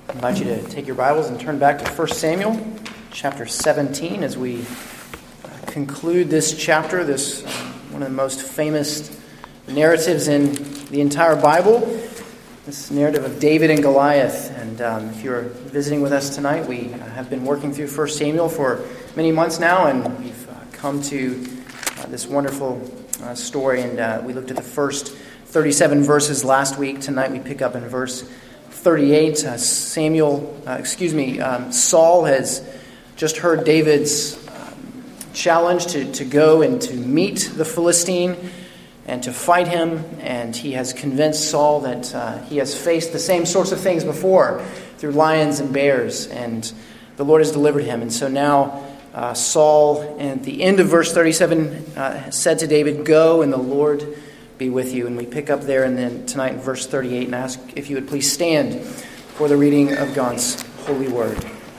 I invite you to take your Bibles and turn back to 1 Samuel chapter 17 as we conclude this chapter, this one of the most famous narratives in the entire Bible, this narrative of David and Goliath. And if you're visiting with us tonight, we have been working through 1 Samuel for many months now, and we've come to this wonderful story, and we looked at the first 37 verses last week. Tonight we pick up in verse 38. Saul has just heard David's challenge to go and to meet the Philistine and to fight him, and he has convinced Saul that he has faced the same sorts of things before through lions and bears, and the Lord has delivered him. And so now Saul, at the end of verse 37, said to David, "Go, and the Lord be with you." And we pick up there and then tonight in verse 38 and ask if you would please stand for the reading of God's holy word.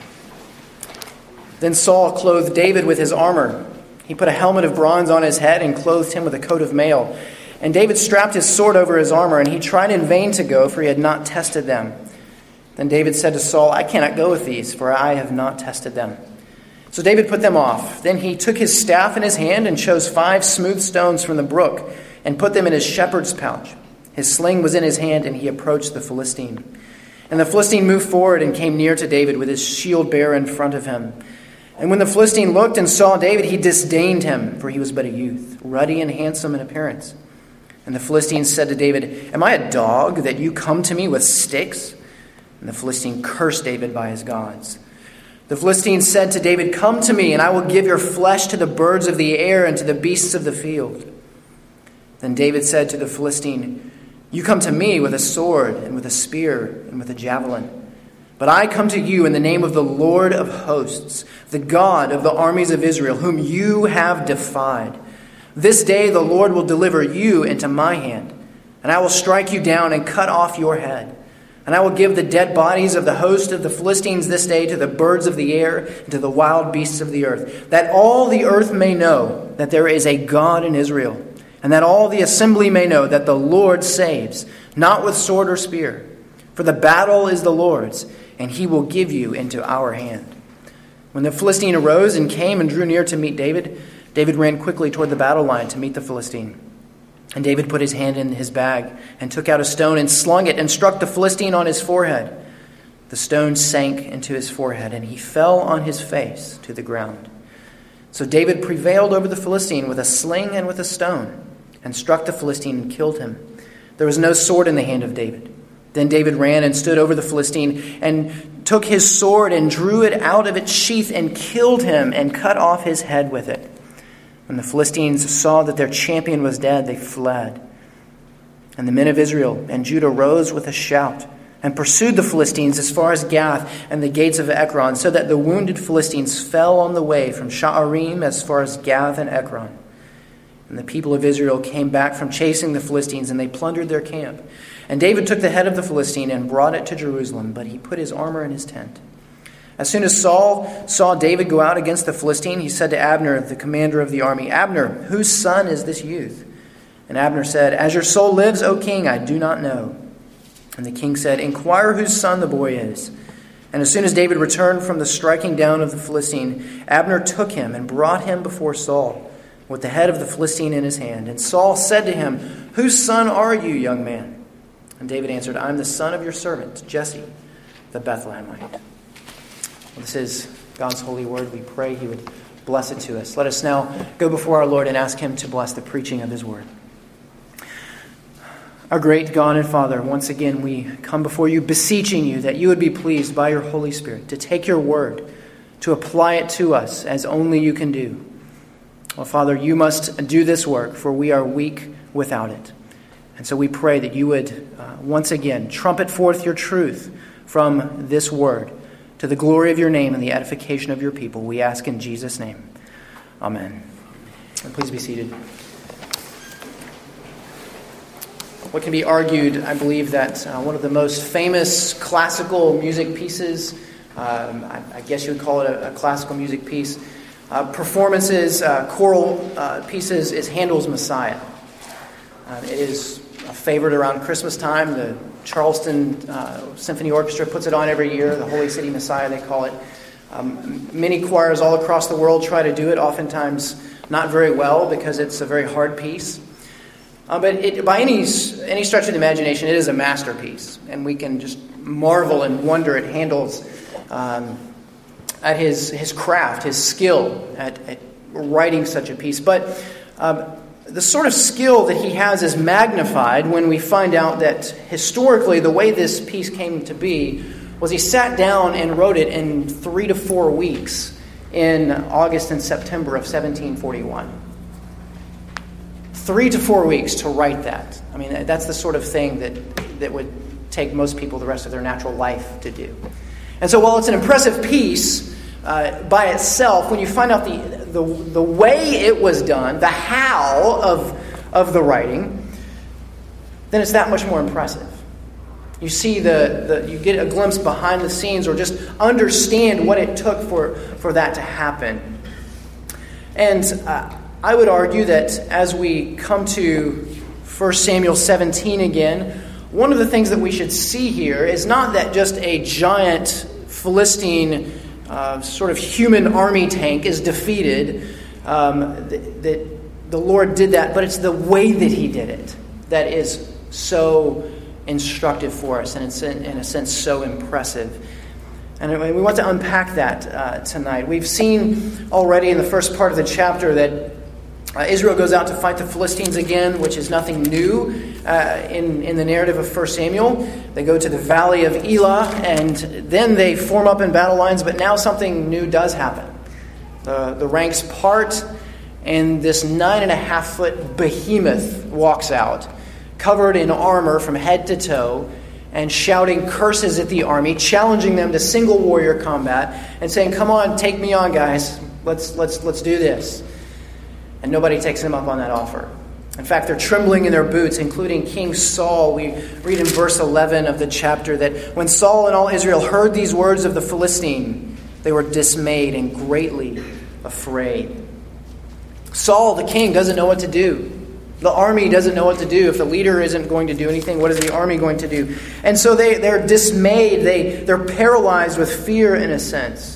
Then Saul clothed David with his armor. He put a helmet of bronze on his head and clothed him with a coat of mail. And David strapped his sword over his armor, and he tried in vain to go, for he had not tested them. Then David said to Saul, "I cannot go with these, for I have not tested them." So David put them off. Then he took his staff in his hand and chose 5 smooth stones from the brook and put them in his shepherd's pouch. His sling was in his hand, and he approached the Philistine. And the Philistine moved forward and came near to David with his shield bearer in front of him. And when the Philistine looked and saw David, he disdained him, for he was but a youth, ruddy and handsome in appearance. And the Philistine said to David, "Am I a dog that you come to me with sticks?" And the Philistine cursed David by his gods. The Philistine said to David, "Come to me, and I will give your flesh to the birds of the air and to the beasts of the field." Then David said to the Philistine, "You come to me with a sword and with a spear and with a javelin. But I come to you in the name of the Lord of hosts, the God of the armies of Israel, whom you have defied. This day the Lord will deliver you into my hand, and I will strike you down and cut off your head. And I will give the dead bodies of the host of the Philistines this day to the birds of the air and to the wild beasts of the earth, that all the earth may know that there is a God in Israel, and that all the assembly may know that the Lord saves, not with sword or spear. For the battle is the Lord's, and he will give you into our hand." When the Philistine arose and came and drew near to meet David, David ran quickly toward the battle line to meet the Philistine. And David put his hand in his bag and took out a stone and slung it and struck the Philistine on his forehead. The stone sank into his forehead, and he fell on his face to the ground. So David prevailed over the Philistine with a sling and with a stone, and struck the Philistine and killed him. There was no sword in the hand of David. Then David ran and stood over the Philistine and took his sword and drew it out of its sheath and killed him and cut off his head with it. When the Philistines saw that their champion was dead, they fled. And the men of Israel and Judah rose with a shout and pursued the Philistines as far as Gath and the gates of Ekron, so that the wounded Philistines fell on the way from Sha'arim as far as Gath and Ekron. And the people of Israel came back from chasing the Philistines, and they plundered their camp. And David took the head of the Philistine and brought it to Jerusalem, but he put his armor in his tent. As soon as Saul saw David go out against the Philistine, he said to Abner, the commander of the army, "Abner, whose son is this youth?" And Abner said, "As your soul lives, O king, I do not know." And the king said, "Inquire whose son the boy is." And as soon as David returned from the striking down of the Philistine, Abner took him and brought him before Saul, with the head of the Philistine in his hand. And Saul said to him, "Whose son are you, young man?" And David answered, "I am the son of your servant, Jesse, the Bethlehemite." Well, this is God's holy word. We pray he would bless it to us. Let us now go before our Lord and ask him to bless the preaching of his word. Our great God and Father, once again we come before you beseeching you that you would be pleased by your Holy Spirit to take your word, to apply it to us as only you can do. Well, Father, you must do this work, for we are weak without it. And so we pray that you would once again trumpet forth your truth from this word to the glory of your name and the edification of your people. We ask in Jesus' name. Amen. And please be seated. What can be argued, I believe, that one of the most famous classical music pieces, I guess you would call it a classical music piece, performances, choral pieces, is Handel's Messiah. It is a favorite around Christmas time. The Charleston Symphony Orchestra puts it on every year, the Holy City Messiah, they call it. Many choirs all across the world try to do it, oftentimes not very well because it's a very hard piece. But by any stretch of the imagination, it is a masterpiece. And we can just marvel and wonder at Handel's, at his craft, his skill at writing such a piece. But the sort of skill that he has is magnified when we find out that historically the way this piece came to be was he sat down and wrote it in 3 to 4 weeks in August and September of 1741. 3 to 4 weeks to write that. I mean, that's the sort of thing that would take most people the rest of their natural life to do. And so while it's an impressive piece by itself, when you find out the way it was done, the how of the writing, then it's that much more impressive. You see you get a glimpse behind the scenes, or just understand what it took for that to happen. And I would argue that as we come to 1 Samuel 17 again, one of the things that we should see here is not that just a giant Philistine sort of human army tank is defeated, that the Lord did that, but it's the way that he did it that is so instructive for us, and it's in a sense so impressive. And we want to unpack that tonight. We've seen already in the first part of the chapter that Israel goes out to fight the Philistines again, which is nothing new in the narrative of 1 Samuel. They go to the valley of Elah, and then they form up in battle lines, but now something new does happen. The ranks part, and this 9.5-foot behemoth walks out, covered in armor from head to toe, and shouting curses at the army, challenging them to single warrior combat, and saying, "Come on, take me on, guys. Let's do this." And nobody takes him up on that offer. In fact, they're trembling in their boots, including King Saul. We read in verse 11 of the chapter that when Saul and all Israel heard these words of the Philistine, they were dismayed and greatly afraid. Saul, the king, doesn't know what to do. The army doesn't know what to do. If the leader isn't going to do anything, what is the army going to do? And so they're dismayed. They're paralyzed with fear in a sense.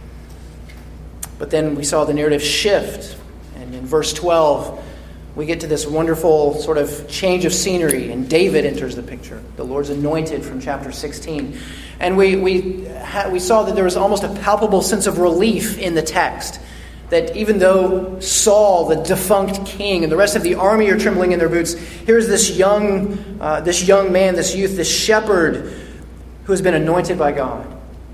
But then we saw the narrative shift. And in verse 12, we get to this wonderful sort of change of scenery. And David enters the picture. The Lord's anointed from chapter 16. And we saw that there was almost a palpable sense of relief in the text. That even though Saul, the defunct king, and the rest of the army are trembling in their boots, here's this young man, this youth, this shepherd who has been anointed by God.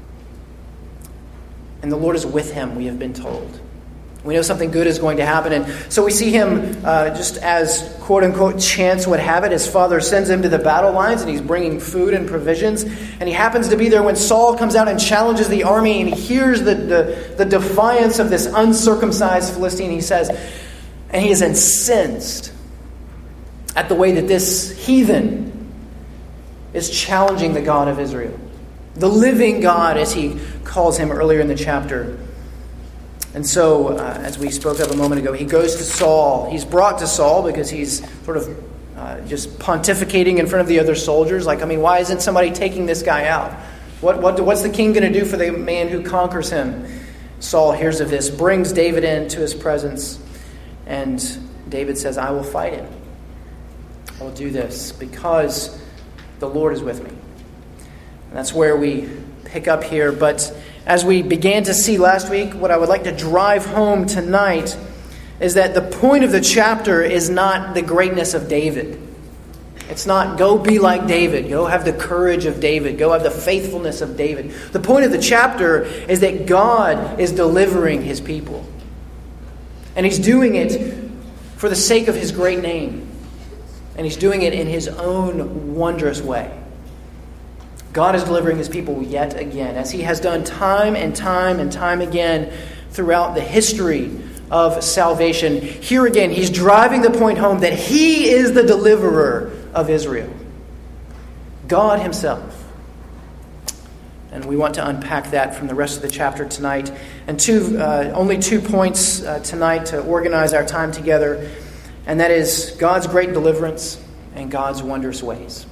And the Lord is with him, we have been told. We know something good is going to happen. And so we see him, just as quote-unquote chance would have it, his father sends him to the battle lines, and he's bringing food and provisions. And he happens to be there when Saul comes out and challenges the army, and he hears the defiance of this uncircumcised Philistine. He says, and he is incensed at the way that this heathen is challenging the God of Israel. The living God, as he calls him earlier in the chapter. And so, as we spoke of a moment ago, he goes to Saul. He's brought to Saul because he's sort of just pontificating in front of the other soldiers. Like, I mean, why isn't somebody taking this guy out? What's the king going to do for the man who conquers him? Saul hears of this, brings David into his presence, and David says, I will fight him. I will do this because the Lord is with me. And that's where we pick up here. But as we began to see last week, what I would like to drive home tonight is that the point of the chapter is not the greatness of David. It's not go be like David, go have the courage of David, go have the faithfulness of David. The point of the chapter is that God is delivering his people. And he's doing it for the sake of his great name. And he's doing it in his own wondrous way. God is delivering his people yet again, as he has done time and time and time again throughout the history of salvation. Here again, he's driving the point home that he is the deliverer of Israel. God himself. And we want to unpack that from the rest of the chapter tonight. And only 2 points tonight to organize our time together. And that is God's great deliverance and God's wondrous ways.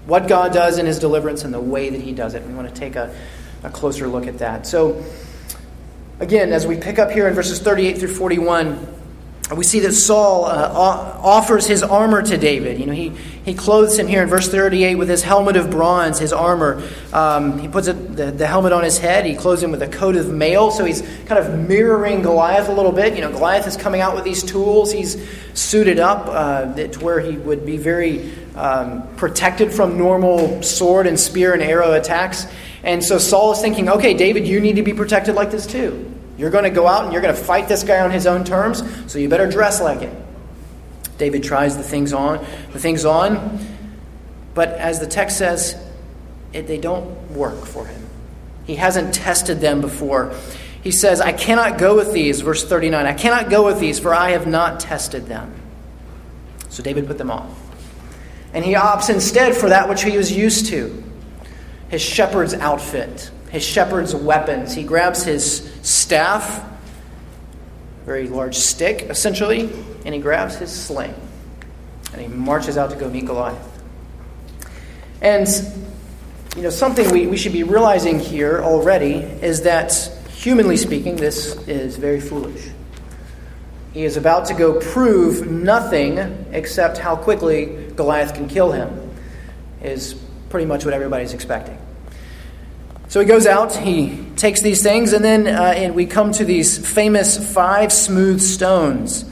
what God does in his deliverance and the way that he does it. We want to take a closer look at that. So, again, as we pick up here in verses 38 through 41, we see that Saul offers his armor to David. He clothes him here in verse 38 with his helmet of bronze, his armor. He puts the helmet on his head. He clothes him with a coat of mail. So he's kind of mirroring Goliath a little bit. Goliath is coming out with these tools. He's suited up to where he would be very protected from normal sword and spear and arrow attacks. And so Saul is thinking, okay, David, you need to be protected like this too. You're going to go out and you're going to fight this guy on his own terms, so you better dress like it. David tries the things on, but as the text says, they don't work for him. He hasn't tested them before. He says, I cannot go with these, verse 39, I cannot go with these, for I have not tested them. So David put them off. And he opts instead for that which he was used to, his shepherd's outfit, his shepherd's weapons. He grabs his staff, a very large stick, essentially, and he grabs his sling. And he marches out to go meet Goliath. And, something we should be realizing here already is that, humanly speaking, this is very foolish. He is about to go prove nothing except how quickly Goliath can kill him, is pretty much what everybody's expecting. So he goes out, he takes these things, and then and we come to these famous 5 smooth stones.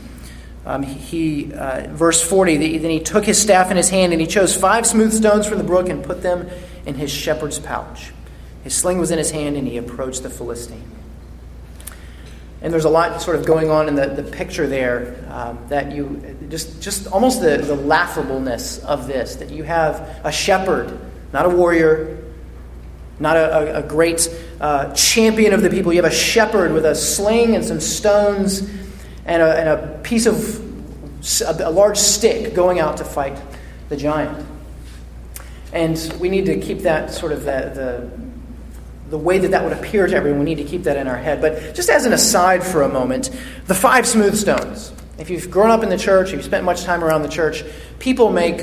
Verse 40, then he took his staff in his hand, and he chose 5 smooth stones from the brook and put them in his shepherd's pouch. His sling was in his hand, and he approached the Philistine. And there's a lot sort of going on in the picture there that you just almost the laughableness of this, that you have a shepherd, not a warrior, not a great champion of the people. You have a shepherd with a sling and some stones and a piece of a large stick going out to fight the giant. And we need to keep that sort of the way that would appear to everyone. We need to keep that in our head. But just as an aside for a moment, the 5 smooth stones. If you've grown up in the church, if you've spent much time around the church, people make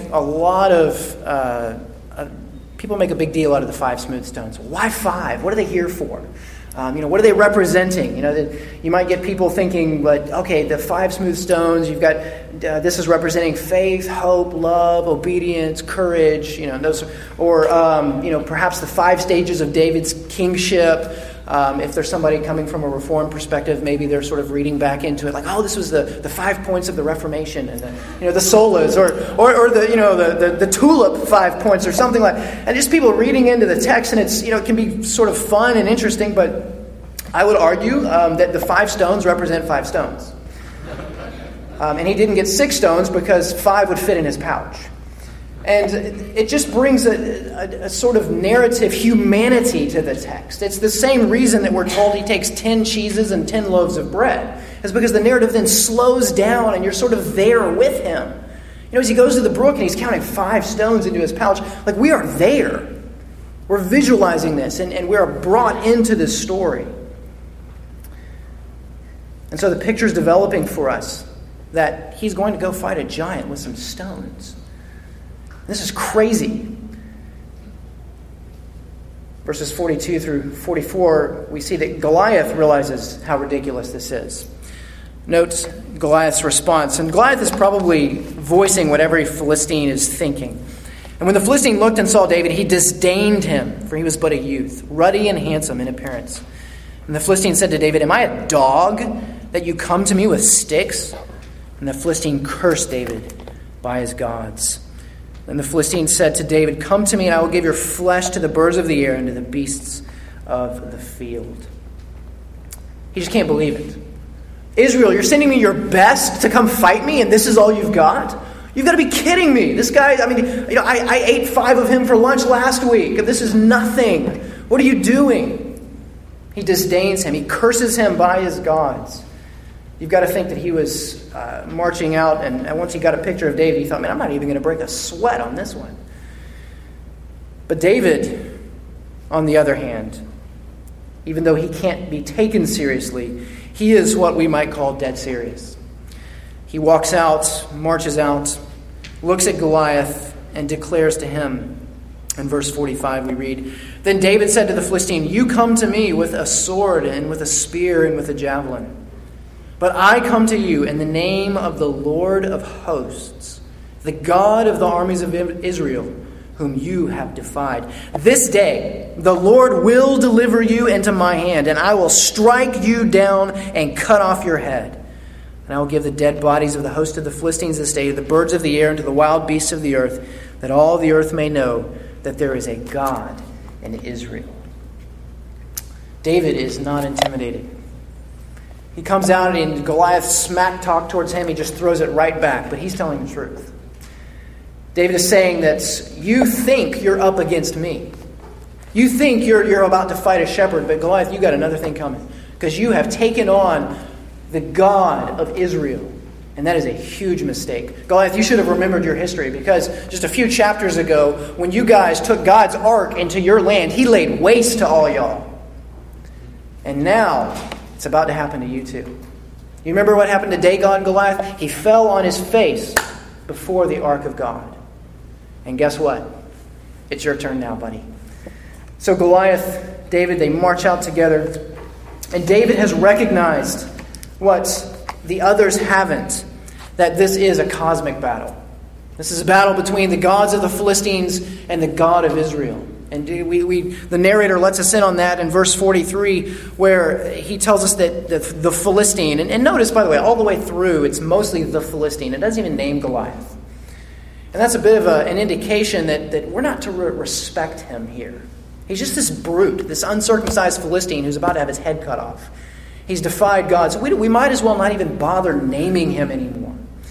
People make a big deal out of the 5 smooth stones. Why 5? What are they here for? What are they representing? You might get people thinking, but okay, the 5 smooth stones. You've got this is representing faith, hope, love, obedience, courage. Those, or perhaps the 5 stages of David's kingship. If there's somebody coming from a Reformed perspective, maybe they're sort of reading back into it, like, oh, this was the 5 points of the Reformation, and the solas, or the tulip 5 points, or something like. And just people reading into the text, and it's it can be sort of fun and interesting, but I would argue that the 5 stones represent 5 stones, and he didn't get 6 stones because 5 would fit in his pouch. And it just brings a sort of narrative humanity to the text. It's the same reason that we're told he takes 10 cheeses and 10 loaves of bread. It's because the narrative then slows down and you're sort of there with him. As he goes to the brook and he's counting 5 stones into his pouch, like we are there. We're visualizing this and we're brought into this story. And so the picture's developing for us that he's going to go fight a giant with some stones. This is crazy. Verses 42 through 44, we see that Goliath realizes how ridiculous this is. Note Goliath's response. And Goliath is probably voicing what every Philistine is thinking. And when the Philistine looked and saw David, he disdained him, for he was but a youth, ruddy and handsome in appearance. And the Philistine said to David, "Am I a dog that you come to me with sticks?" And the Philistine cursed David by his gods. Then the Philistine said to David, "Come to me, and I will give your flesh to the birds of the air and to the beasts of the field." He just can't believe it. Israel, you're sending me your best to come fight me, and this is all you've got? You've got to be kidding me. This guy, I ate 5 of him for lunch last week. This is nothing. What are you doing? He disdains him. He curses him by his gods. You've got to think that he was marching out, and once he got a picture of David, he thought, man, I'm not even going to break a sweat on this one. But David, on the other hand, even though he can't be taken seriously, he is what we might call dead serious. He walks out, marches out, looks at Goliath, and declares to him, In verse 45 we read, "Then David said to the Philistine, 'You come to me with a sword and with a spear and with a javelin. But I come to you in the name of the Lord of hosts, the God of the armies of Israel, whom you have defied. This day the Lord will deliver you into my hand, and I will strike you down and cut off your head. And I will give the dead bodies of the host of the Philistines this day to the birds of the air and to the wild beasts of the earth, that all the earth may know that there is a God in Israel.'" David is not intimidated. He comes out and Goliath's smack talk towards him, he just throws it right back, but he's telling the truth. David is saying that you think you're up against me. You think you're about to fight a shepherd, but Goliath, you got another thing coming, because you have taken on the God of Israel. And that is a huge mistake. Goliath, you should have remembered your history, because just a few chapters ago, when you guys took God's ark into your land, he laid waste to all y'all. And now, it's about to happen to you too. You remember what happened to Dagon and Goliath? He fell on his face before the ark of God. And guess what? It's your turn now, buddy. So Goliath, David, they march out together. And David has recognized what the others haven't, that this is a cosmic battle. This is a battle between the gods of the Philistines and the God of Israel. And the narrator lets us in on that in verse 43, where he tells us that the Philistine, and notice, by the way, all the way through, it's mostly the Philistine. It doesn't even name Goliath. And that's a bit of an indication that we're not to respect him here. He's just this brute, this uncircumcised Philistine who's about to have his head cut off. He's defied God, so we might as well not even bother naming him anymore.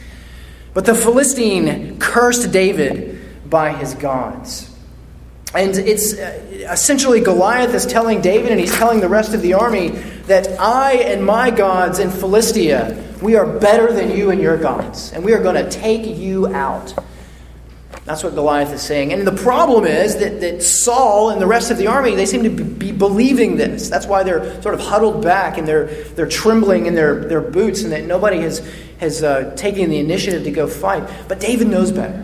But the Philistine cursed David by his gods. And it's essentially Goliath is telling David, and he's telling the rest of the army, that I and my gods in Philistia, we are better than you and your gods. And we are going to take you out. That's what Goliath is saying. And the problem is that Saul and the rest of the army, they seem to be believing this. That's why they're sort of huddled back and they're trembling in their boots, and that nobody has taken the initiative to go fight. But David knows better.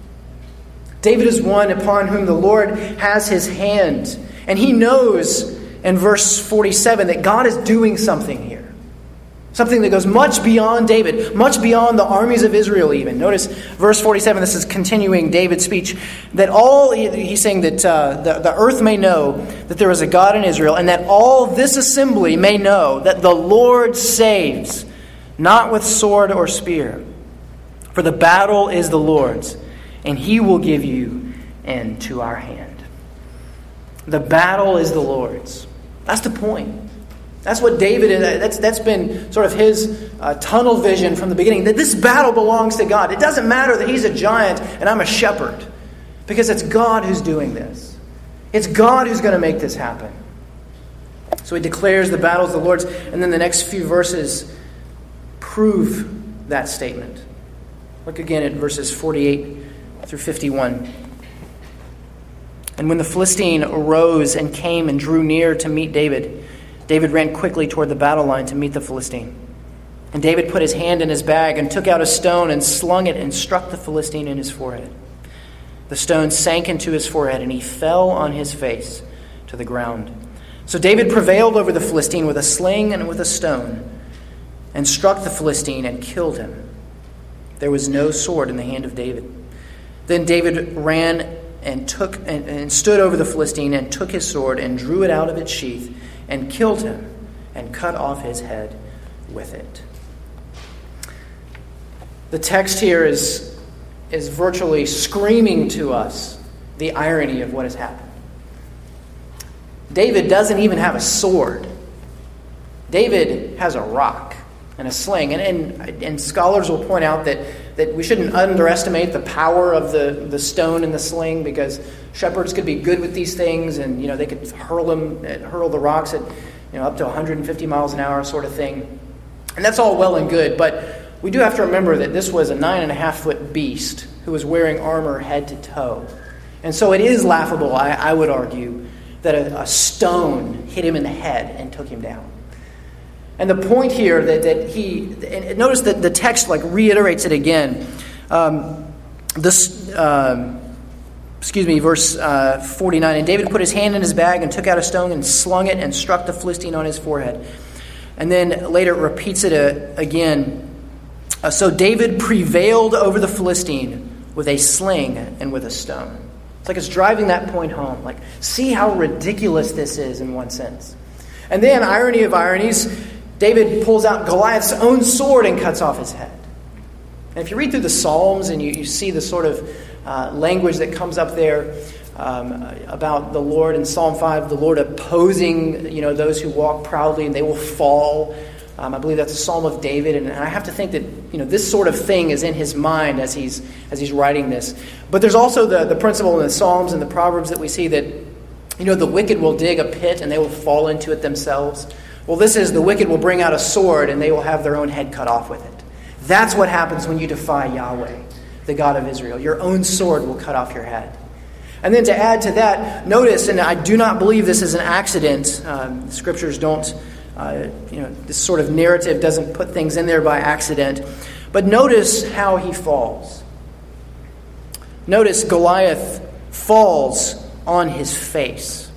David is one upon whom the Lord has his hand. And he knows in verse 47 that God is doing something here. Something that goes much beyond David, much beyond the armies of Israel even. Notice verse 47, this is continuing David's speech. He's saying that the earth may know that there is a God in Israel, and that all this assembly may know that the Lord saves, not with sword or spear. For the battle is the Lord's, and he will give you into our hand. The battle is the Lord's. That's the point. That's what David, that's been sort of his tunnel vision from the beginning, that this battle belongs to God. It doesn't matter that he's a giant and I'm a shepherd, because it's God who's doing this. It's God who's going to make this happen. So he declares the battle is the Lord's, and then the next few verses prove that statement. Look again at verses 48 through 51. "And when the Philistine arose and came and drew near to meet David, David ran quickly toward the battle line to meet the Philistine. And David put his hand in his bag and took out a stone and slung it and struck the Philistine in his forehead. The stone sank into his forehead, and he fell on his face to the ground. So David prevailed over the Philistine with a sling and with a stone, and struck the Philistine and killed him. There was no sword in the hand of David. Then David ran and stood over the Philistine and took his sword and drew it out of its sheath and killed him and cut off his head with it." The text here is virtually screaming to us the irony of what has happened. David doesn't even have a sword. David has a rock and a sling. And scholars will point out that we shouldn't underestimate the power of the stone and the sling, because shepherds could be good with these things, and they could hurl the rocks at up to 150 miles an hour sort of thing. And that's all well and good, but we do have to remember that this was a 9.5-foot beast who was wearing armor head to toe. And so it is laughable, I would argue, that a stone hit him in the head and took him down. And the point here and notice that the text reiterates it again. verse 49. And David put his hand in his bag and took out a stone and slung it and struck the Philistine on his forehead. And then later it repeats it again. So David prevailed over the Philistine with a sling and with a stone. It's like it's driving that point home. Like, see how ridiculous this is in one sense. And then, irony of ironies, David pulls out Goliath's own sword and cuts off his head. And if you read through the Psalms and you see the sort of language that comes up there about the Lord in Psalm 5, the Lord opposing those who walk proudly and they will fall. I believe that's a Psalm of David, and I have to think that this sort of thing is in his mind as he's writing this. But there's also the principle in the Psalms and the Proverbs that we see that the wicked will dig a pit and they will fall into it themselves. Well, this is the wicked will bring out a sword and they will have their own head cut off with it. That's what happens when you defy Yahweh, the God of Israel. Your own sword will cut off your head. And then to add to that, notice, and I do not believe this is an accident. The scriptures don't. This sort of narrative doesn't put things in there by accident. But notice how he falls. Notice Goliath falls on his face.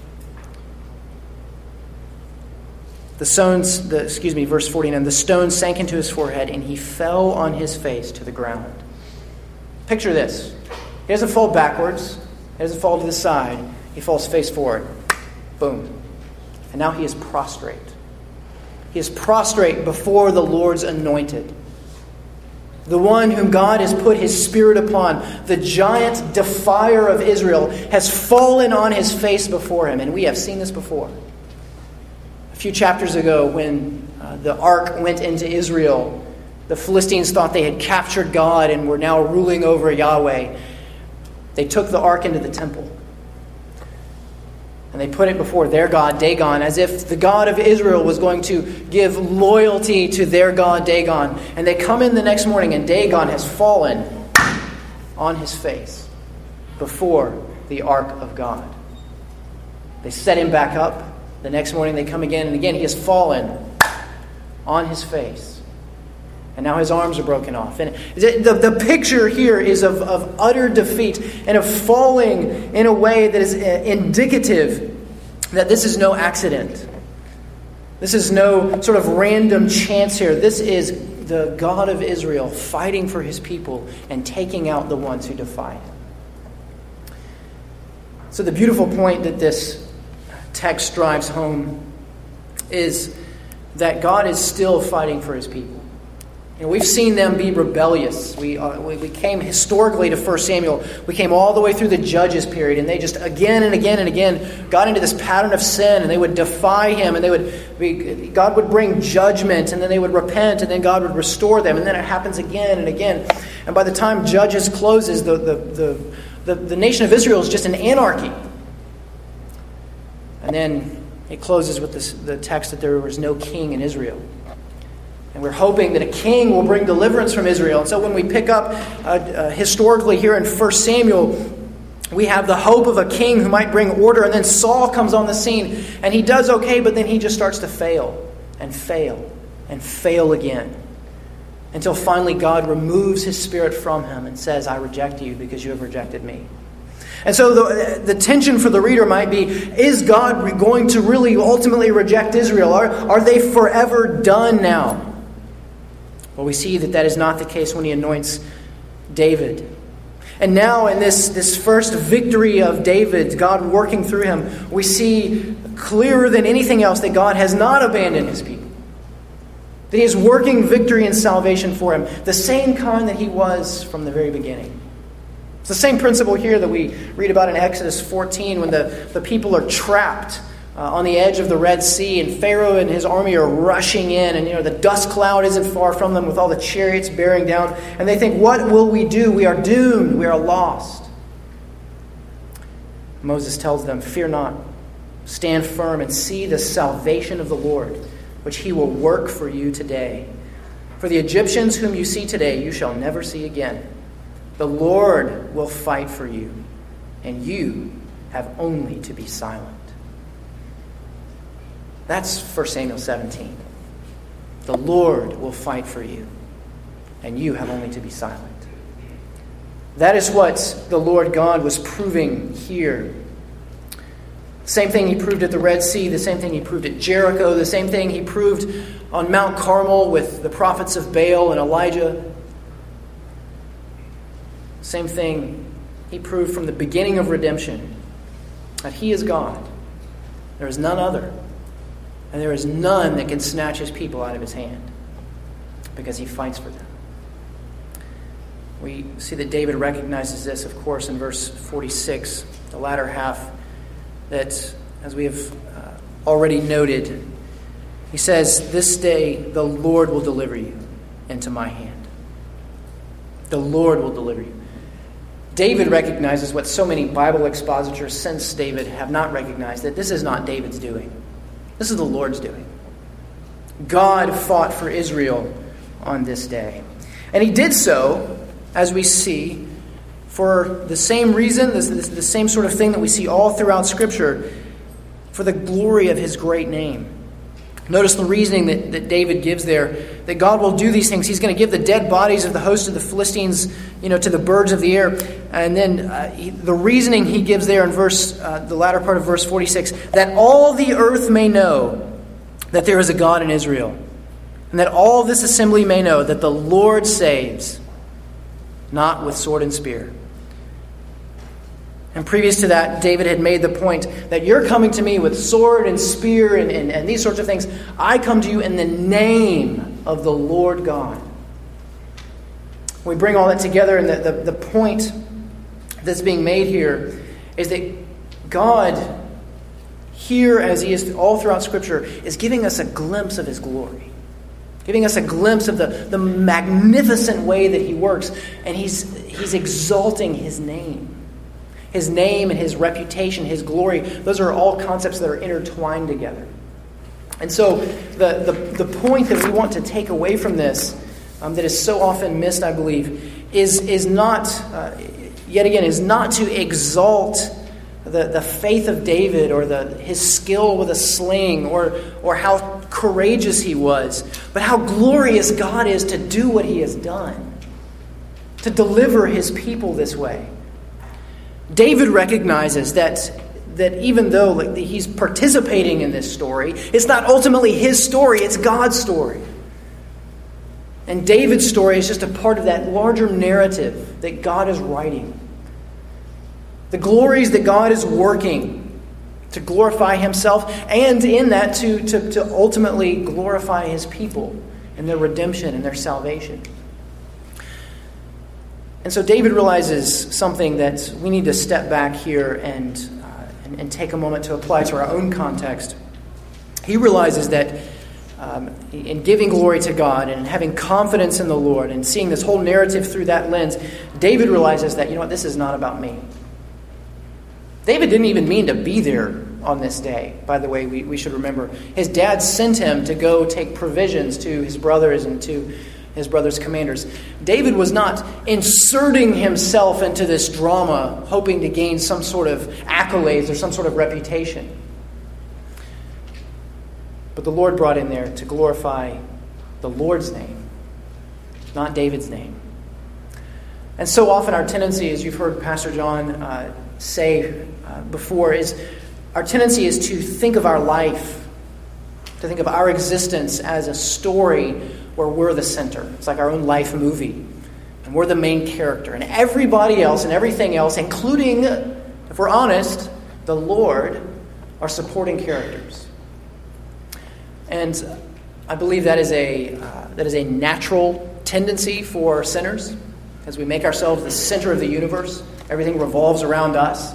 Verse 49. The stone sank into his forehead and he fell on his face to the ground. Picture this. He doesn't fall backwards. He doesn't fall to the side. He falls face forward. Boom. And now he is prostrate. He is prostrate before the Lord's anointed. The one whom God has put his Spirit upon, the giant defier of Israel, has fallen on his face before him. And we have seen this before. A few chapters ago, when the ark went into Israel, the Philistines thought they had captured God and were now ruling over Yahweh. They took the ark into the temple. And they put it before their god, Dagon, as if the God of Israel was going to give loyalty to their god, Dagon. And they come in the next morning and Dagon has fallen on his face before the ark of God. They set him back up. The next morning they come again, and again he has fallen on his face. And now his arms are broken off. And the picture here is of utter defeat and of falling in a way that is indicative that this is no accident. This is no sort of random chance here. This is the God of Israel fighting for his people and taking out the ones who defy him. So the beautiful point that this text drives home is that God is still fighting for his people. We've seen them be rebellious. We came historically to 1 Samuel. We came all the way through the Judges period, and they just again and again and again got into this pattern of sin, and they would defy him, and God would bring judgment, and then they would repent, and then God would restore them, and then it happens again and again. And by the time Judges closes, the nation of Israel is just an anarchy. And then it closes with the text that there was no king in Israel. And we're hoping that a king will bring deliverance from Israel. And so when we pick up historically here in 1 Samuel, we have the hope of a king who might bring order. And then Saul comes on the scene. And he does okay, but then he just starts to fail and fail and fail again. Until finally God removes his Spirit from him and says, I reject you because you have rejected me. And so the tension for the reader might be, is God going to really ultimately reject Israel? Are they forever done now? Well, we see that is not the case when he anoints David. And now in this first victory of David, God working through him, we see clearer than anything else that God has not abandoned his people. That he is working victory and salvation for him, the same kind that he was from the very beginning. It's the same principle here that we read about in Exodus 14 when the people are trapped on the edge of the Red Sea, and Pharaoh and his army are rushing in, and the dust cloud isn't far from them with all the chariots bearing down, and they think, what will we do? We are doomed. We are lost. Moses tells them, fear not. Stand firm and see the salvation of the Lord, which he will work for you today. For the Egyptians whom you see today, you shall never see again. The Lord will fight for you, and you have only to be silent. That's 1 Samuel 17. The Lord will fight for you, and you have only to be silent. That is what the Lord God was proving here. Same thing he proved at the Red Sea, the same thing he proved at Jericho, the same thing he proved on Mount Carmel with the prophets of Baal and Elijah. Same thing he proved from the beginning of redemption, that he is God. There is none other. And there is none that can snatch his people out of his hand, because he fights for them. We see that David recognizes this, of course, in verse 46, the latter half, that, as we have already noted, he says, "This day the Lord will deliver you into my hand." The Lord will deliver you. David recognizes what so many Bible expositors since David have not recognized, that this is not David's doing. This is the Lord's doing. God fought for Israel on this day. And he did so, as we see, for the same reason, the same sort of thing that we see all throughout Scripture, for the glory of his great name. Notice the reasoning that David gives there, that God will do these things. He's going to give the dead bodies of the host of the Philistines, to the birds of the air. And then the reasoning he gives there in the latter part of verse 46, that all the earth may know that there is a God in Israel, and that all this assembly may know that the Lord saves, not with sword and spear. And previous to that, David had made the point that you're coming to me with sword and spear and these sorts of things. I come to you in the name of the Lord God. We bring all that together, and the point that's being made here is that God, here as he is all throughout Scripture, is giving us a glimpse of his glory. Giving us a glimpse of the magnificent way that he works. And he's exalting his name. His name and his reputation, his glory, those are all concepts that are intertwined together. And so the point that we want to take away from this, that is so often missed, I believe, is not, yet again, is not to exalt the faith of David or his skill with a sling or how courageous he was, but how glorious God is to do what he has done, to deliver his people this way. David recognizes that even though he's participating in this story, it's not ultimately his story, it's God's story. And David's story is just a part of that larger narrative that God is writing. The glories that God is working to glorify himself, and in that to ultimately glorify his people and their redemption and their salvation. And so David realizes something that we need to step back here and take a moment to apply to our own context. He realizes that in giving glory to God and having confidence in the Lord and seeing this whole narrative through that lens, David realizes that, this is not about me. David didn't even mean to be there on this day, by the way, we should remember. His dad sent him to go take provisions to his brothers and to his brother's commanders. David was not inserting himself into this drama, hoping to gain some sort of accolades or some sort of reputation. But the Lord brought in there to glorify the Lord's name, not David's name. And so often our tendency, as you've heard Pastor John say before, is our tendency is to think of our life, to think of our existence as a story where we're the center. It's like our own life movie. And we're the main character. And everybody else and everything else, including, if we're honest, the Lord, are supporting characters. And I believe that is a natural tendency for sinners, as we make ourselves the center of the universe. Everything revolves around us.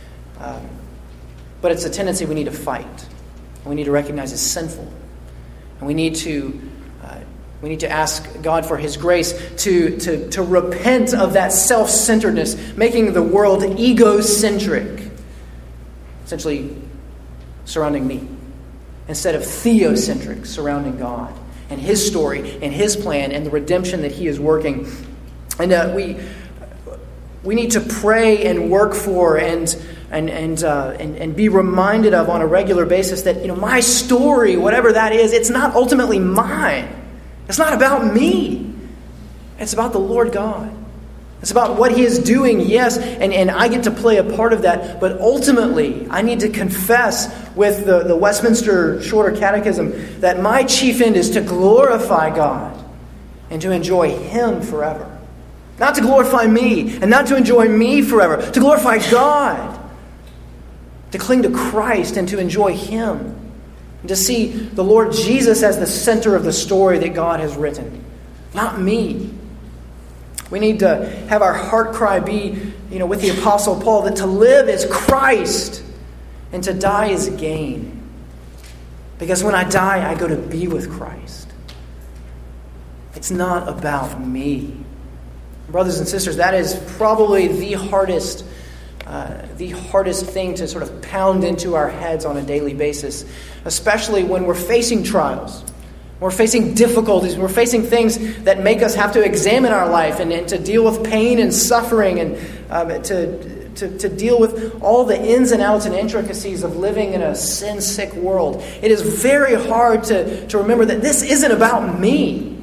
But it's a tendency we need to fight. We need to recognize it's sinful. And we need to ask God for his grace to repent of that self-centeredness, making the world egocentric, essentially surrounding me, instead of theocentric, surrounding God and his story and his plan and the redemption that he is working. And we need to pray and work for and be reminded of on a regular basis that my story, whatever that is, it's not ultimately mine. It's not about me. It's about the Lord God. It's about what he is doing, yes, and I get to play a part of that. But ultimately, I need to confess with the Westminster Shorter Catechism that my chief end is to glorify God and to enjoy him forever. Not to glorify me and not to enjoy me forever. To glorify God. To cling to Christ and to enjoy him. And to see the Lord Jesus as the center of the story that God has written. Not me. We need to have our heart cry be, with the Apostle Paul, that to live is Christ and to die is gain. Because when I die, I go to be with Christ. It's not about me. Brothers and sisters, that is probably the hardest thing to sort of pound into our heads on a daily basis, especially when we're facing trials. We're facing difficulties. We're facing things that make us have to examine our life and to deal with pain and suffering and to deal with all the ins and outs and intricacies of living in a sin-sick world. It is very hard to remember that this isn't about me.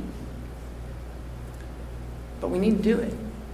But we need to do it.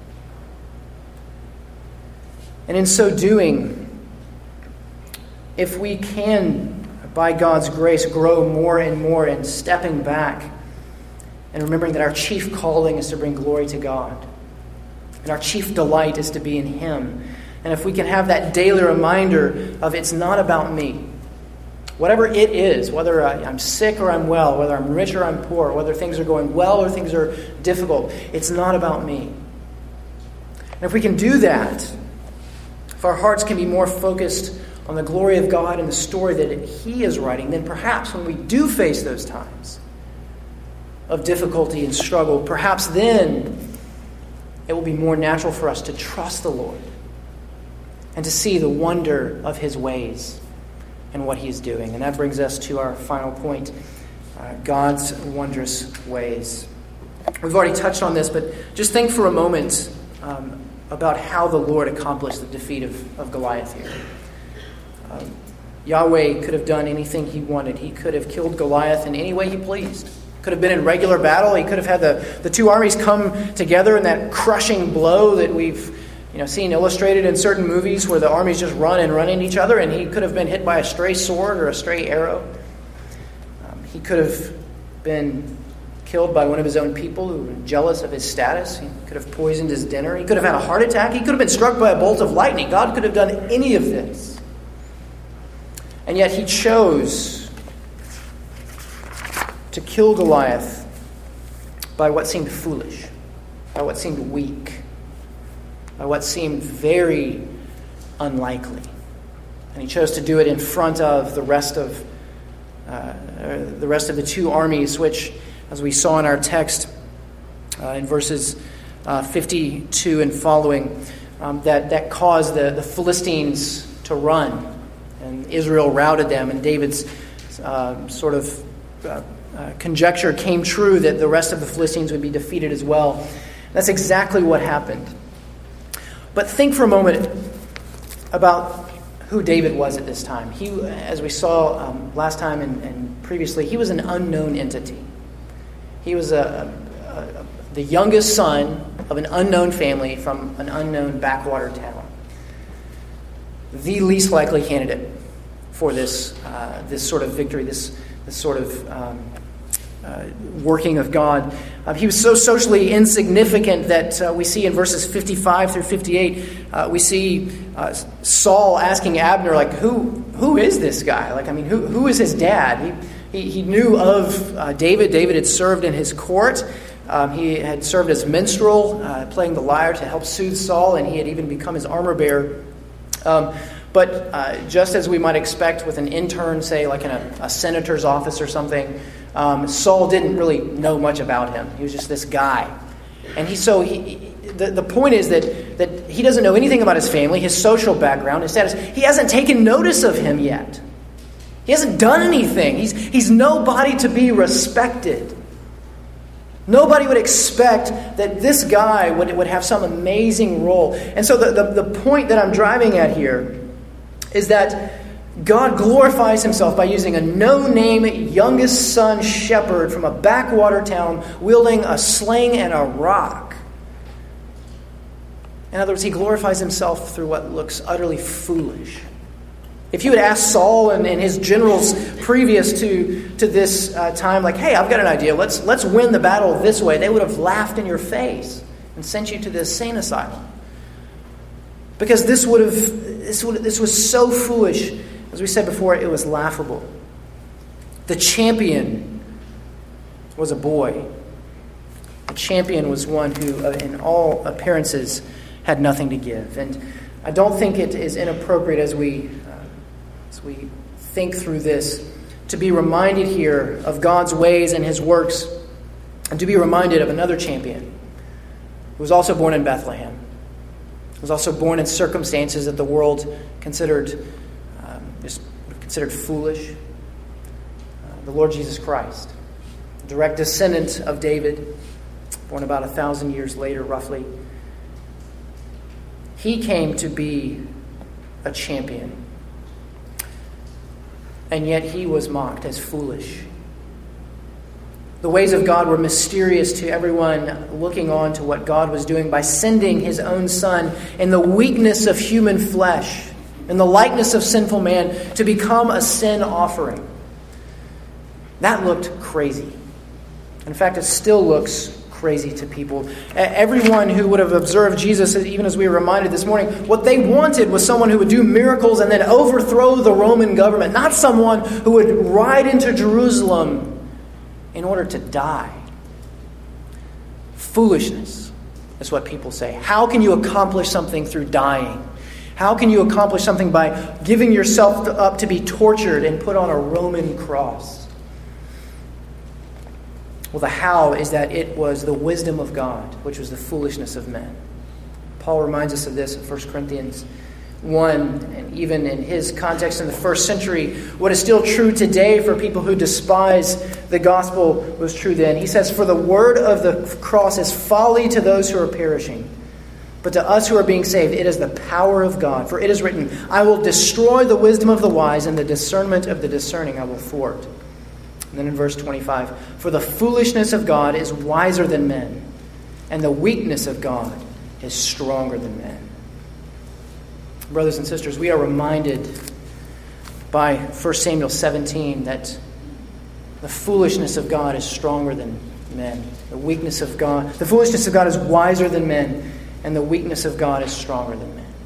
And in so doing, if we can, by God's grace, grow more and more in stepping back and remembering that our chief calling is to bring glory to God. And our chief delight is to be in him. And if we can have that daily reminder of it's not about me. Whatever it is, whether I'm sick or I'm well, whether I'm rich or I'm poor, whether things are going well or things are difficult, it's not about me. And if we can do that, if our hearts can be more focused on the glory of God and the story that he is writing, then perhaps when we do face those times of difficulty and struggle, perhaps then it will be more natural for us to trust the Lord and to see the wonder of his ways and what he is doing. And that brings us to our final point, God's wondrous ways. We've already touched on this, but just think for a moment about how the Lord accomplished the defeat of Goliath here. Yahweh could have done anything he wanted. He could have killed Goliath in any way he pleased. Could have been in regular battle. He could have had the two armies come together in that crushing blow that we've seen illustrated in certain movies where the armies just run into each other, and he could have been hit by a stray sword or a stray arrow. He could have been killed by one of his own people who were jealous of his status. He could have poisoned his dinner. He could have had a heart attack. He could have been struck by a bolt of lightning. God could have done any of this. And yet he chose to kill Goliath by what seemed foolish, by what seemed weak, by what seemed very unlikely. And he chose to do it in front of the rest of the two armies, which, as we saw in our text in verses 52 and following, that caused the Philistines to run. And Israel routed them, and David's conjecture came true that the rest of the Philistines would be defeated as well. That's exactly what happened. But think for a moment about who David was at this time. He, as we saw last time and previously, he was an unknown entity. He was the youngest son of an unknown family from an unknown backwater town. The least likely candidate for this sort of victory, this sort of working of God. He was so socially insignificant that we see in verses 55 through 58, we see Saul asking Abner, who is this guy? Who is his dad? He knew of David. David had served in his court. He had served as minstrel, playing the lyre to help soothe Saul, and he had even become his armor bearer. But just as we might expect with an intern, say like in a senator's office or something, Saul didn't really know much about him. He was just this guy. And the point is that he doesn't know anything about his family, his social background, his status. He hasn't taken notice of him yet. He hasn't done anything. He's nobody to be respected. Nobody would expect that this guy would have some amazing role. And so the point that I'm driving at here is that God glorifies himself by using a no-name youngest son shepherd from a backwater town wielding a sling and a rock In other words, he glorifies himself through what looks utterly foolish. If you had asked Saul and his generals previous to this time, like, hey, I've got an idea, let's win the battle this way, they would have laughed in your face and sent you to the insane asylum. Because this was so foolish. As we said before, it was laughable. The champion was a boy. The champion was one who, in all appearances, had nothing to give. And I don't think it is inappropriate as we think through this to be reminded here of God's ways and his works, and to be reminded of another champion who was also born in Bethlehem. He was also born in circumstances that the world considered foolish. The Lord Jesus Christ, a direct descendant of David, born about 1,000 years later, roughly. He came to be a champion. And yet he was mocked as foolish. The ways of God were mysterious to everyone looking on to what God was doing by sending his own Son in the weakness of human flesh, in the likeness of sinful man, to become a sin offering. That looked crazy. In fact, it still looks crazy to people. Everyone who would have observed Jesus, even as we were reminded this morning, what they wanted was someone who would do miracles and then overthrow the Roman government, not someone who would ride into Jerusalem in order to die. Foolishness is what people say. How can you accomplish something through dying? How can you accomplish something by giving yourself up to be tortured and put on a Roman cross? Well, the how is that it was the wisdom of God, which was the foolishness of men. Paul reminds us of this in 1 Corinthians 1, and even in his context in the first century, what is still true today for people who despise the gospel was true then. He says, "For the word of the cross is folly to those who are perishing, but to us who are being saved, it is the power of God. For it is written, I will destroy the wisdom of the wise, and the discernment of the discerning I will thwart." And then in verse 25, "For the foolishness of God is wiser than men, and the weakness of God is stronger than men." Brothers and sisters, we are reminded by 1 Samuel 17 that the foolishness of God is stronger than men. The foolishness of God is wiser than men, and the weakness of God is stronger than men.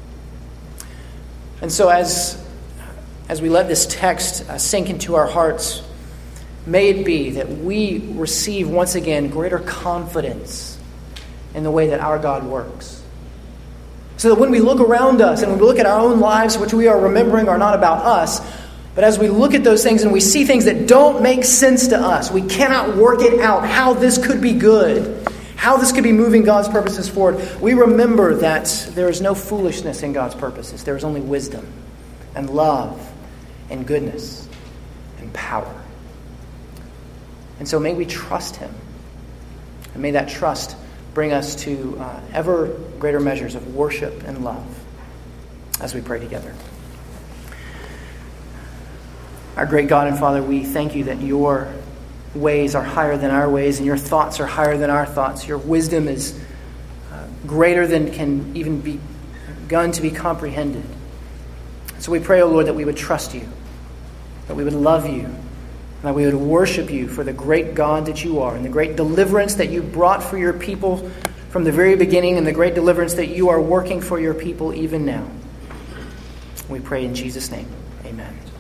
And so as we let this text sink into our hearts, may it be that we receive once again greater confidence in the way that our God works. So that when we look around us and we look at our own lives, which we are remembering are not about us, but as we look at those things and we see things that don't make sense to us, we cannot work it out how this could be good, how this could be moving God's purposes forward, we remember that there is no foolishness in God's purposes. There is only wisdom and love and goodness and power. And so may we trust him. And may that trust bring us to ever greater measures of worship and love as we pray together. Our great God and Father, we thank you that your ways are higher than our ways and your thoughts are higher than our thoughts. Your wisdom is greater than can even be begun to be comprehended. So we pray, O Lord, that we would trust you, that we would love you, and that we would worship you for the great God that you are and the great deliverance that you brought for your people from the very beginning and the great deliverance that you are working for your people even now. We pray in Jesus' name. Amen.